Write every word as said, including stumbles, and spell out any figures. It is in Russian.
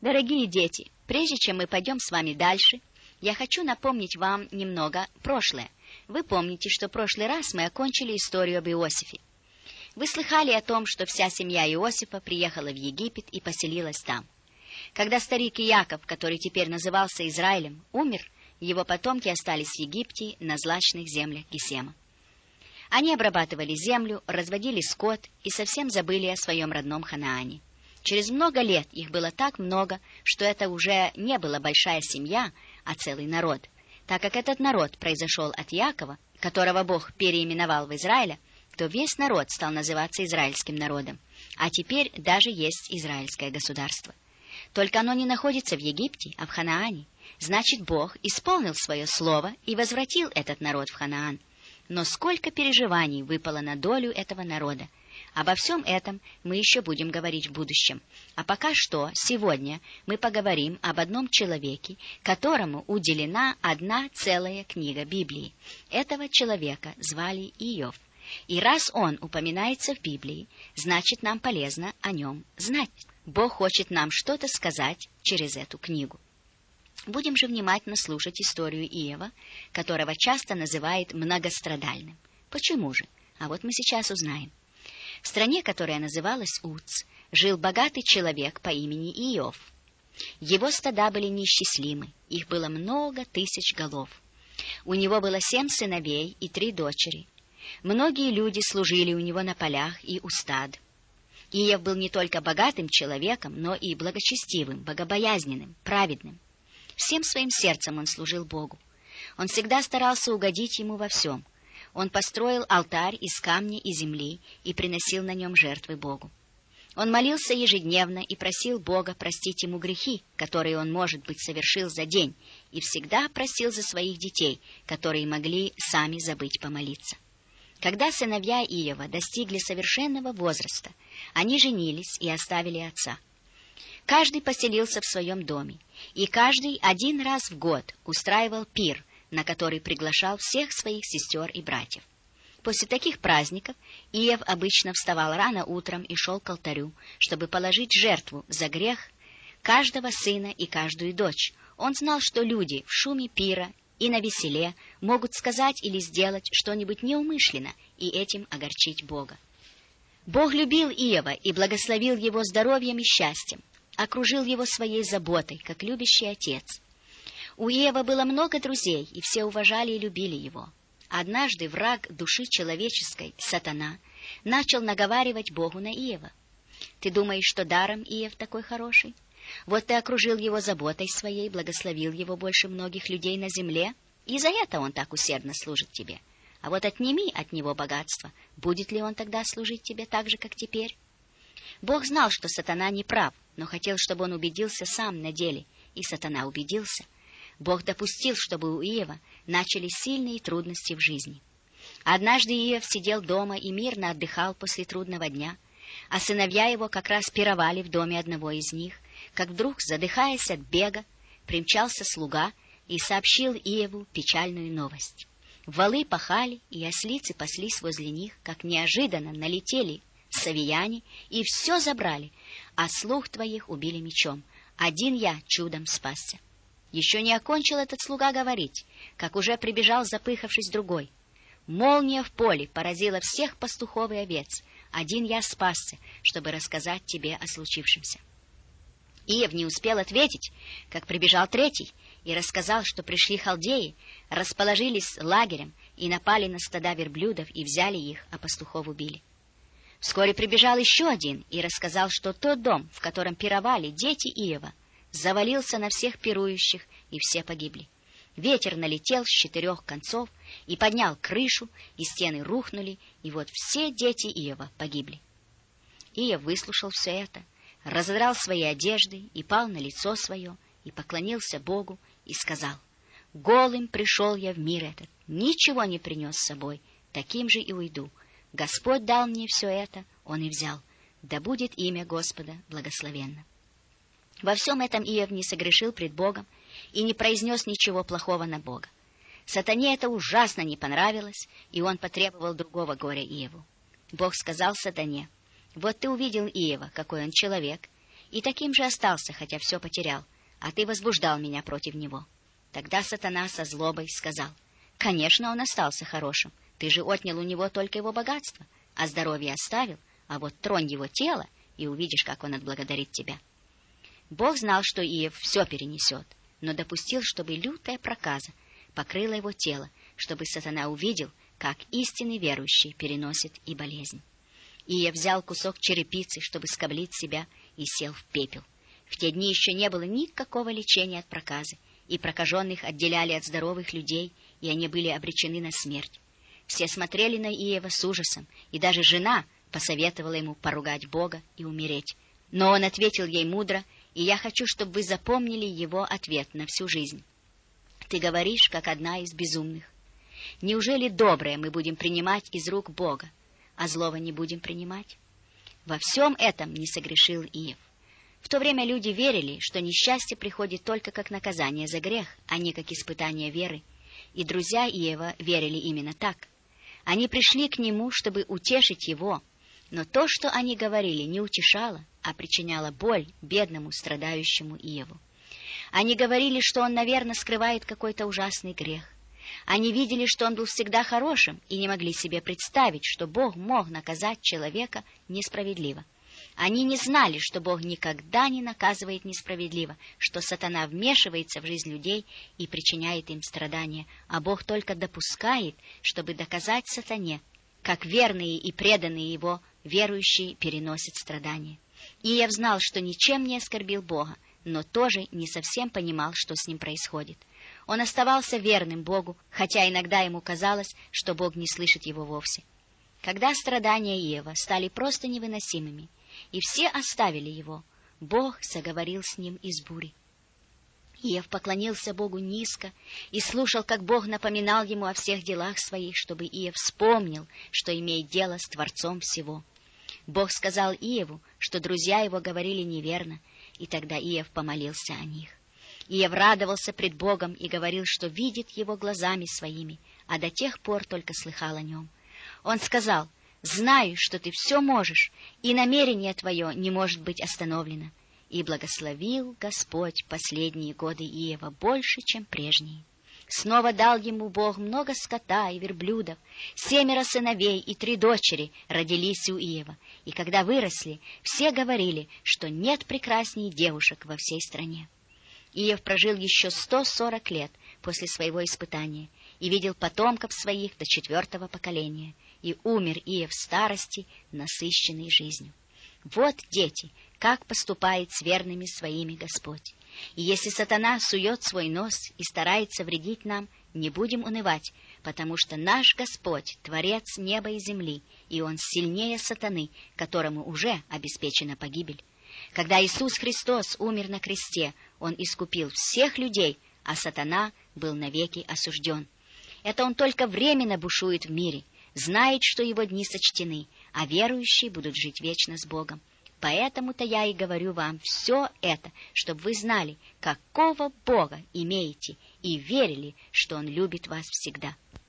Дорогие дети, прежде чем мы пойдем с вами дальше, я хочу напомнить вам немного прошлое. Вы помните, что в прошлый раз мы окончили историю об Иосифе. Вы слыхали о том, что вся семья Иосифа приехала в Египет и поселилась там. Когда старик Иаков, который теперь назывался Израилем, умер, его потомки остались в Египте на злачных землях Гесема. Они обрабатывали землю, разводили скот и совсем забыли о своем родном Ханаане. Через много лет их было так много, что это уже не была большая семья, а целый народ. Так как этот народ произошел от Иакова, которого Бог переименовал в Израиля, то весь народ стал называться израильским народом. А теперь даже есть израильское государство. Только оно не находится в Египте, а в Ханаане. Значит, Бог исполнил свое слово и возвратил этот народ в Ханаан. Но сколько переживаний выпало на долю этого народа! Обо всем этом мы еще будем говорить в будущем. А пока что, сегодня, мы поговорим об одном человеке, которому уделена одна целая книга Библии. Этого человека звали Иов. И раз он упоминается в Библии, значит, нам полезно о нем знать. Бог хочет нам что-то сказать через эту книгу. Будем же внимательно слушать историю Иова, которого часто называют многострадальным. Почему же? А вот мы сейчас узнаем. В стране, которая называлась Уц, жил богатый человек по имени Иов. Его стада были неисчислимы, их было много тысяч голов. У него было семь сыновей и три дочери. Многие люди служили у него на полях и у стад. Иов был не только богатым человеком, но и благочестивым, богобоязненным, праведным. Всем своим сердцем он служил Богу. Он всегда старался угодить ему во всем. Он построил алтарь из камня и земли и приносил на нем жертвы Богу. Он молился ежедневно и просил Бога простить ему грехи, которые он, может быть, совершил за день, и всегда просил за своих детей, которые могли сами забыть помолиться. Когда сыновья Иова достигли совершенного возраста, они женились и оставили отца. Каждый поселился в своем доме, и каждый один раз в год устраивал пир, на который приглашал всех своих сестер и братьев. После таких праздников Иов обычно вставал рано утром и шел к алтарю, чтобы положить жертву за грех каждого сына и каждую дочь. Он знал, что люди в шуме пира и на веселе могут сказать или сделать что-нибудь неумышленно и этим огорчить Бога. Бог любил Иова и благословил его здоровьем и счастьем, окружил его своей заботой, как любящий отец. У Иова было много друзей, и все уважали и любили его. Однажды враг души человеческой, сатана, начал наговаривать Богу на Иова. «Ты думаешь, что даром Иов такой хороший? Вот ты окружил его заботой своей, благословил его больше многих людей на земле, и за это он так усердно служит тебе. А вот отними от него богатство, будет ли он тогда служить тебе так же, как теперь?» Бог знал, что сатана не прав, но хотел, чтобы он убедился сам на деле, и сатана убедился. Бог допустил, чтобы у Иова начались сильные трудности в жизни. Однажды Иов сидел дома и мирно отдыхал после трудного дня, а сыновья его как раз пировали в доме одного из них, как вдруг, задыхаясь от бега, примчался слуга и сообщил Иову печальную новость. Волы пахали, и ослицы паслись возле них, как неожиданно налетели савияне и все забрали, а слуг твоих убили мечом. Один я чудом спасся. Еще не окончил этот слуга говорить, как уже прибежал, запыхавшись, другой. Молния в поле поразила всех пастухов и овец. Один я спасся, чтобы рассказать тебе о случившемся. Иов не успел ответить, как прибежал третий и рассказал, что пришли халдеи, расположились лагерем и напали на стада верблюдов и взяли их, а пастухов убили. Вскоре прибежал еще один и рассказал, что тот дом, в котором пировали дети Иова, завалился на всех пирующих, и все погибли. Ветер налетел с четырех концов и поднял крышу, и стены рухнули, и вот все дети Иова погибли. Иов выслушал все это, разодрал свои одежды и пал на лицо свое, и поклонился Богу, и сказал: «Голым пришел я в мир этот, ничего не принес с собой, таким же и уйду. Господь дал мне все это, Он и взял. Да будет имя Господа благословенно». Во всем этом Иов не согрешил пред Богом и не произнес ничего плохого на Бога. Сатане это ужасно не понравилось, и он потребовал другого горя Иову. Бог сказал сатане: «Вот ты увидел Иова, какой он человек, и таким же остался, хотя все потерял, а ты возбуждал меня против него». Тогда сатана со злобой сказал: «Конечно, он остался хорошим, ты же отнял у него только его богатство, а здоровье оставил, а вот тронь его тело, и увидишь, как он отблагодарит тебя». Бог знал, что Иов все перенесет, но допустил, чтобы лютая проказа покрыла его тело, чтобы сатана увидел, как истинный верующий переносит и болезнь. Иов взял кусок черепицы, чтобы скоблить себя, и сел в пепел. В те дни еще не было никакого лечения от проказы, и прокаженных отделяли от здоровых людей, и они были обречены на смерть. Все смотрели на Иова с ужасом, и даже жена посоветовала ему поругать Бога и умереть. Но он ответил ей мудро, и я хочу, чтобы вы запомнили его ответ на всю жизнь. «Ты говоришь, как одна из безумных. Неужели доброе мы будем принимать из рук Бога, а злого не будем принимать?» Во всем этом не согрешил Иов. В то время люди верили, что несчастье приходит только как наказание за грех, а не как испытание веры. И друзья Иова верили именно так. Они пришли к нему, чтобы утешить его, но то, что они говорили, не утешало, а причиняло боль бедному, страдающему Иову. Они говорили, что он, наверное, скрывает какой-то ужасный грех. Они видели, что он был всегда хорошим, и не могли себе представить, что Бог мог наказать человека несправедливо. Они не знали, что Бог никогда не наказывает несправедливо, что сатана вмешивается в жизнь людей и причиняет им страдания, а Бог только допускает, чтобы доказать сатане, как верные и преданные его верующие переносят страдания. Иов знал, что ничем не оскорбил Бога, но тоже не совсем понимал, что с ним происходит. Он оставался верным Богу, хотя иногда ему казалось, что Бог не слышит его вовсе. Когда страдания Иова стали просто невыносимыми, и все оставили его, Бог заговорил с ним из бури. Иов поклонился Богу низко и слушал, как Бог напоминал ему о всех делах своих, чтобы Иов вспомнил, что имеет дело с Творцом всего. Бог сказал Иову, что друзья его говорили неверно, и тогда Иов помолился о них. Иов радовался пред Богом и говорил, что видит его глазами своими, а до тех пор только слыхал о нем. Он сказал: «Знаю, что ты все можешь, и намерение твое не может быть остановлено». И благословил Господь последние годы Иова больше, чем прежние. Снова дал ему Бог много скота и верблюдов, семеро сыновей и три дочери родились у Иова, и когда выросли, все говорили, что нет прекрасней девушек во всей стране. Иов прожил еще сто сорок лет после своего испытания и видел потомков своих до четвертого поколения, и умер Иов в старости, насыщенной жизнью. Вот, дети, как поступает с верными своими Господь. И если сатана сует свой нос и старается вредить нам, не будем унывать, потому что наш Господь — Творец неба и земли, и Он сильнее сатаны, которому уже обеспечена погибель. Когда Иисус Христос умер на кресте, Он искупил всех людей, а сатана был навеки осужден. Это он только временно бушует в мире, знает, что его дни сочтены, а верующие будут жить вечно с Богом. Поэтому-то я и говорю вам все это, чтобы вы знали, какого Бога имеете, и верили, что Он любит вас всегда.